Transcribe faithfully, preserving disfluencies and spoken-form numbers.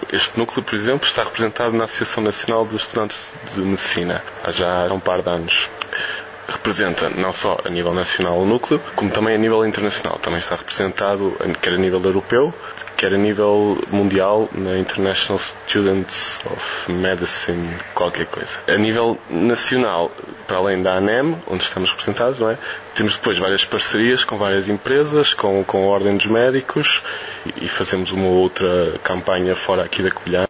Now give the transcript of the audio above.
Este núcleo, por exemplo, está representado na Associação Nacional dos Estudantes de Medicina há já um par de anos. Representa não só a nível nacional o núcleo, como também a nível internacional. Também está representado quer a nível europeu, quer a nível mundial na International Students of Medicine, qualquer coisa. A nível nacional, para além da ANEM, onde estamos representados, não é? Temos depois várias parcerias com várias empresas, com, com a Ordem dos Médicos, e, e fazemos uma outra campanha fora aqui da Covilhã.